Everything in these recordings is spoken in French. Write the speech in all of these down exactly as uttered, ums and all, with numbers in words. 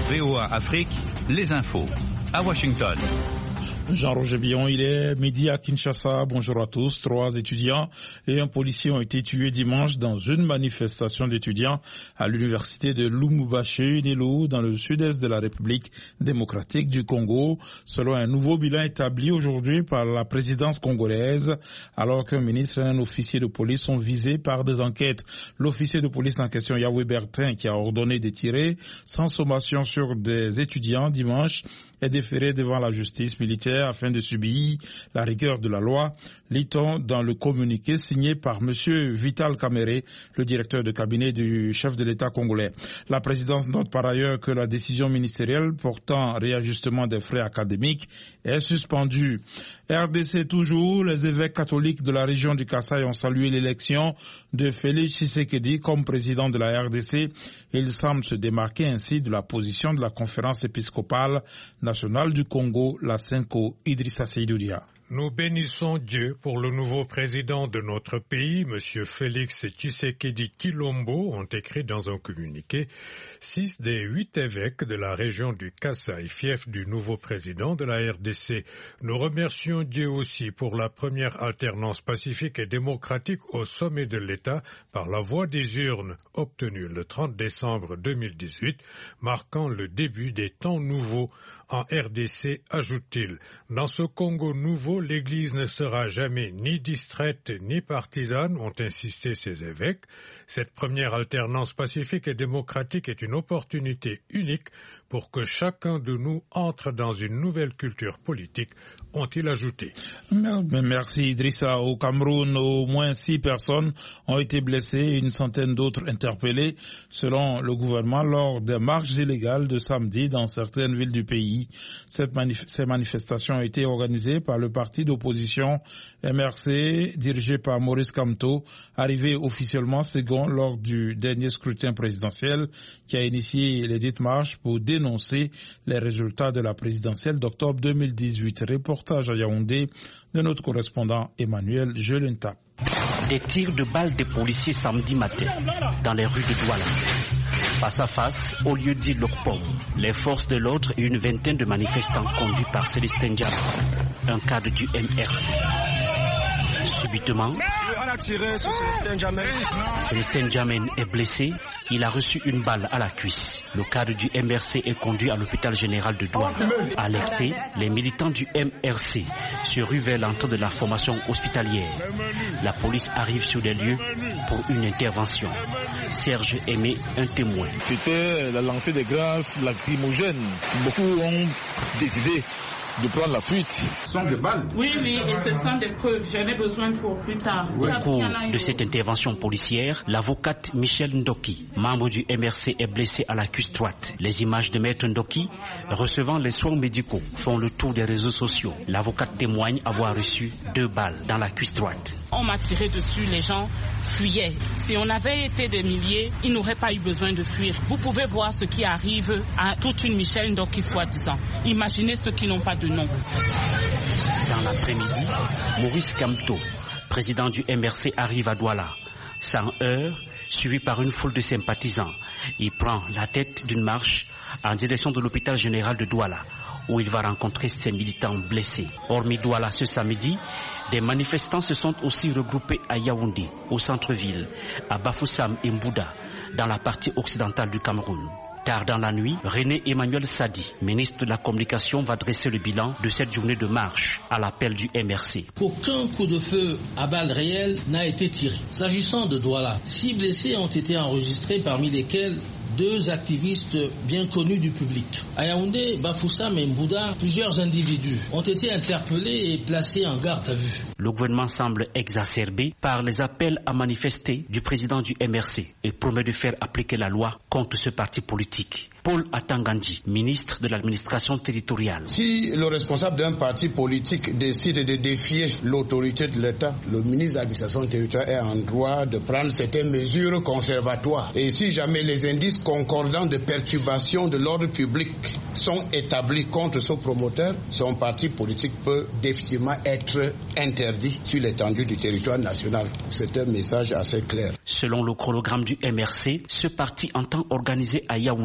V O A Afrique, les infos. À Washington. Jean-Roger Billon, il est midi à Kinshasa. Bonjour à tous. Trois étudiants et un policier ont été tués dimanche dans une manifestation d'étudiants à l'université de Lubumbashi, Nilo, dans le sud-est de la République démocratique du Congo, selon un nouveau bilan établi aujourd'hui par la présidence congolaise, alors qu'un ministre et un officier de police sont visés par des enquêtes. L'officier de police en question, Yahweh Bertin, qui a ordonné de tirer sans sommation sur des étudiants dimanche, est déféré devant la justice militaire afin de subir la rigueur de la loi, lit-on dans le communiqué signé par Monsieur Vital Kamerhe, le directeur de cabinet du chef de l'État congolais. La présidence note par ailleurs que la décision ministérielle portant réajustement des frais académiques est suspendue. R D C toujours, les évêques catholiques de la région du Kasaï ont salué l'élection de Félix Tshisekedi comme président de la R D C. Il semble se démarquer ainsi de la position de la conférence épiscopale nationale du Congo, la Senko Idrissa Seydouria. Nous bénissons Dieu pour le nouveau président de notre pays, M. Félix Tshisekedi Tshilombo, ont écrit dans un communiqué six des huit évêques de la région du Kasaï, fief du nouveau président de la R D C. Nous remercions Dieu aussi pour la première alternance pacifique et démocratique au sommet de l'État par la voie des urnes, obtenue le trente décembre deux mille dix-huit, marquant le début des temps nouveaux en R D C, ajoute-t-il. Dans ce Congo nouveau, l'Église ne sera jamais ni distraite ni partisane, ont insisté ces évêques. Cette première alternance pacifique et démocratique est une opportunité unique pour que chacun de nous entre dans une nouvelle culture politique, ont-ils ajouté. Merci Idrissa. Au Cameroun, au moins six personnes ont été blessées et une centaine d'autres interpellées, selon le gouvernement, lors des marches illégales de samedi dans certaines villes du pays. Cette manif- ces manifestations ont été organisées par le parti d'opposition M R C, dirigé par Maurice Kamto, arrivé officiellement second lors du dernier scrutin présidentiel, qui a initié les dites marches pour dénoncer les résultats de la présidentielle d'octobre deux mille dix-huit. Reportage à Yaoundé de notre correspondant Emmanuel Jelenta. Des tirs de balles des policiers samedi matin dans les rues de Douala. Face à face, au lieu dit Lokpom, les forces de l'ordre et une vingtaine de manifestants conduits par Célestin Diamène, un cadre du M R C. Subitement, Célestin Diamène est blessé. Il a reçu une balle à la cuisse. Le cadre du M R C est conduit à l'hôpital général de Douala. Alertés, les militants du M R C se ruent vers l'entrée de la formation hospitalière. La police arrive sur les lieux pour une intervention. Serge Aimé, un témoin. C'était la lancée des gaz lacrymogènes. Beaucoup ont décidé de prendre la fuite. Ce sont des balles. Oui, oui, et ce sont des preuves. J'en ai besoin pour plus tard. Au cours de cette intervention policière, l'avocate Michel Ndoki, membre du M R C, est blessée à la cuisse droite. Les images de Maître Ndoki recevant les soins médicaux font le tour des réseaux sociaux. L'avocate témoigne avoir reçu deux balles dans la cuisse droite. On m'a tiré dessus, les gens fuyaient. Si on avait été des milliers, ils n'auraient pas eu besoin de fuir. Vous pouvez voir ce qui arrive à toute une Michel Ndoki soi-disant. Imaginez ceux qui n'ont pas de nom. Dans l'après-midi, Maurice Kamto, président du M R C, arrive à Douala. Sans heure, suivi par une foule de sympathisants, il prend la tête d'une marche en direction de l'hôpital général de Douala, où il va rencontrer ses militants blessés. Hormis Douala ce samedi, des manifestants se sont aussi regroupés à Yaoundé, au centre-ville, à Bafoussam et Mbouda, dans la partie occidentale du Cameroun. Tard dans la nuit, René Emmanuel Sadi, ministre de la Communication, va dresser le bilan de cette journée de marche à l'appel du M R C. Aucun coup de feu à balles réelles n'a été tiré. S'agissant de Douala, six blessés ont été enregistrés, parmi lesquels deux activistes bien connus du public. À Yaoundé, Bafoussam et Mbouda, plusieurs individus ont été interpellés et placés en garde à vue. Le gouvernement semble exacerbé par les appels à manifester du président du M R C et promet de faire appliquer la loi contre ce parti politique. Paul Atangandi, ministre de l'administration territoriale. Si le responsable d'un parti politique décide de défier l'autorité de l'État, le ministre de l'administration territoriale est en droit de prendre certaines mesures conservatoires. Et si jamais les indices concordants de perturbation de l'ordre public sont établis contre ce promoteur, son parti politique peut définitivement être interdit sur l'étendue du territoire national. C'est un message assez clair. Selon le chronogramme du M R C, ce parti entend organiser à Yaoundé une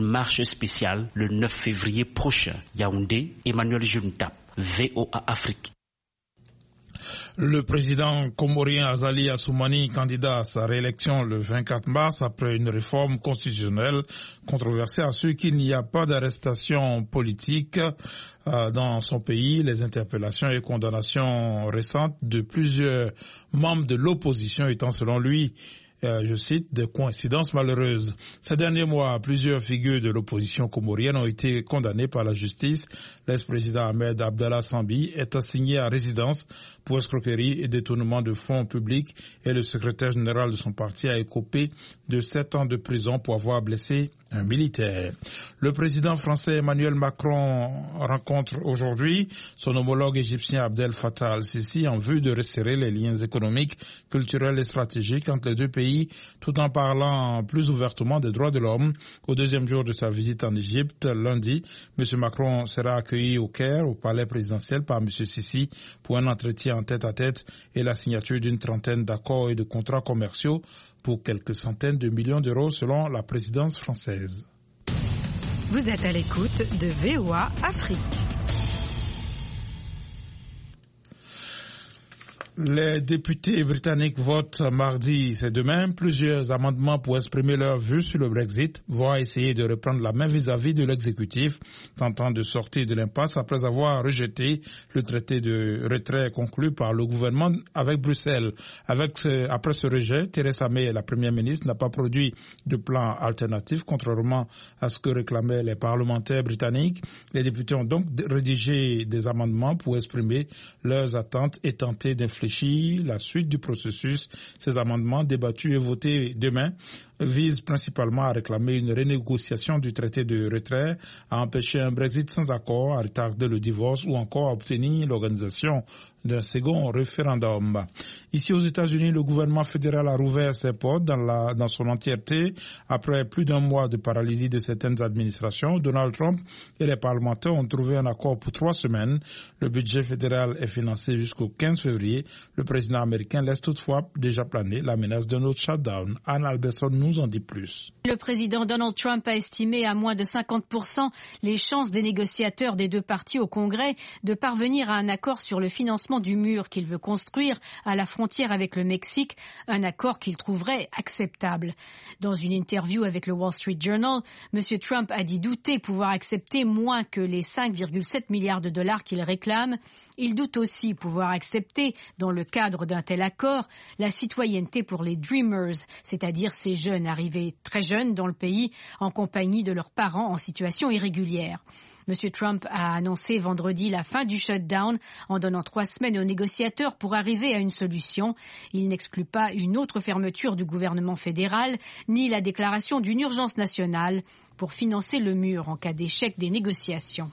marche spéciale le neuf février prochain. Yaoundé, Emmanuel Juntap, V O A Afrique. Le président comorien Azali Assoumani, candidat à sa réélection le vingt-quatre mars après une réforme constitutionnelle controversée, assure qu'il n'y a pas d'arrestation politique euh, dans son pays. Les interpellations et condamnations récentes de plusieurs membres de l'opposition étant selon lui, Euh, je cite, des coïncidences malheureuses. Ces derniers mois, plusieurs figures de l'opposition comorienne ont été condamnées par la justice. L'ex-président Ahmed Abdallah Sambi est assigné à résidence pour escroquerie et détournement de fonds publics et le secrétaire général de son parti a écopé de sept ans de prison pour avoir blessé un militaire. Le président français Emmanuel Macron rencontre aujourd'hui son homologue égyptien Abdel Fattah al-Sisi en vue de resserrer les liens économiques, culturels et stratégiques entre les deux pays, tout en parlant plus ouvertement des droits de l'homme. Au deuxième jour de sa visite en Égypte, lundi, M. Macron sera accueilli au Caire, au palais présidentiel, par M. Sisi pour un entretien en tête-à-tête et la signature d'une trentaine d'accords et de contrats commerciaux pour quelques centaines de millions d'euros selon la présidence française. Vous êtes à l'écoute de V O A Afrique. Les députés britanniques votent mardi, c'est demain, plusieurs amendements pour exprimer leur vue sur le Brexit, voire essayer de reprendre la main vis-à-vis de l'exécutif, tentant de sortir de l'impasse après avoir rejeté le traité de retrait conclu par le gouvernement avec Bruxelles. Avec ce, après ce rejet, Theresa May, la première ministre, n'a pas produit de plan alternatif, contrairement à ce que réclamaient les parlementaires britanniques. Les députés ont donc rédigé des amendements pour exprimer leurs attentes et tenter d'infléchir la suite du processus. Ces amendements débattus et votés demain visent principalement à réclamer une renégociation du traité de retrait, à empêcher un Brexit sans accord, à retarder le divorce ou encore à obtenir l'organisation d'un second référendum. Ici aux États-Unis, le gouvernement fédéral a rouvert ses portes dans, la, dans son entièreté après plus d'un mois de paralysie de certaines administrations. Donald Trump et les parlementaires ont trouvé un accord pour trois semaines. Le budget fédéral est financé jusqu'au quinze février. Le président américain laisse toutefois déjà planer la menace d'un autre shutdown. Anne Alberson nous en dit plus. Le président Donald Trump a estimé à moins de cinquante pour cent les chances des négociateurs des deux partis au Congrès de parvenir à un accord sur le financement du mur qu'il veut construire à la frontière avec le Mexique, un accord qu'il trouverait acceptable. Dans une interview avec le Wall Street Journal, M. Trump a dit douter pouvoir accepter moins que les cinq virgule sept milliards de dollars qu'il réclame. Il doute aussi pouvoir accepter, dans le cadre d'un tel accord, la citoyenneté pour les Dreamers, c'est-à-dire ces jeunes arrivés très jeunes dans le pays en compagnie de leurs parents en situation irrégulière. M. Trump a annoncé vendredi la fin du shutdown en donnant trois semaines aux négociateurs pour arriver à une solution. Il n'exclut pas une autre fermeture du gouvernement fédéral, ni la déclaration d'une urgence nationale pour financer le mur en cas d'échec des négociations.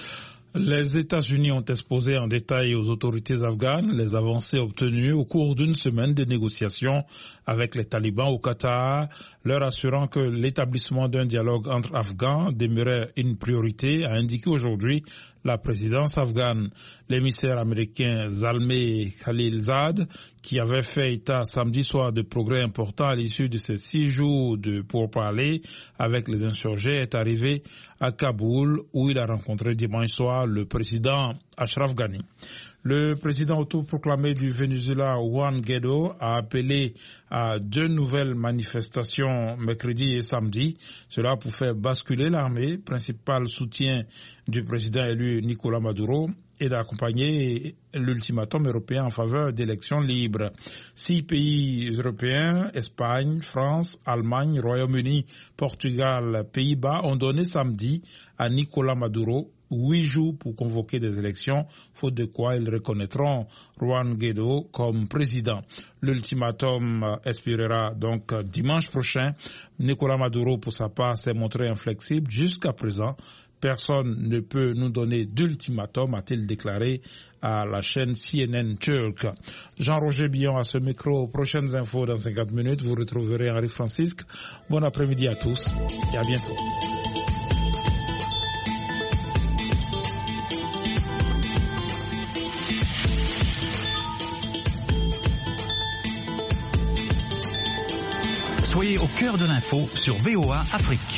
Les États-Unis ont exposé en détail aux autorités afghanes les avancées obtenues au cours d'une semaine de négociations avec les talibans au Qatar, leur assurant que l'établissement d'un dialogue entre Afghans demeurait une priorité, a indiqué aujourd'hui la présidence afghane. L'émissaire américain Zalmay Khalilzad, qui avait fait état samedi soir de progrès importants à l'issue de ces six jours de pourparlers avec les insurgés, est arrivé à Kaboul, où il a rencontré dimanche soir le président Ashraf Ghani. Le président autoproclamé du Venezuela, Juan Guaido, a appelé à deux nouvelles manifestations mercredi et samedi. Cela pour faire basculer l'armée, principal soutien du président élu Nicolás Maduro, et d'accompagner l'ultimatum européen en faveur d'élections libres. Six pays européens, Espagne, France, Allemagne, Royaume-Uni, Portugal, Pays-Bas, ont donné samedi à Nicolás Maduro huit jours pour convoquer des élections, faute de quoi ils reconnaîtront Juan Guaido comme président. L'ultimatum expirera donc dimanche prochain. Nicolás Maduro, pour sa part, s'est montré inflexible jusqu'à présent. Personne ne peut nous donner d'ultimatum, a-t-il déclaré à la chaîne C N N turque. Jean-Roger Billon à ce micro. Prochaines infos dans cinquante minutes. Vous retrouverez Henri Francisque. Bon après-midi à tous et à bientôt. Soyez au cœur de l'info sur V O A Afrique.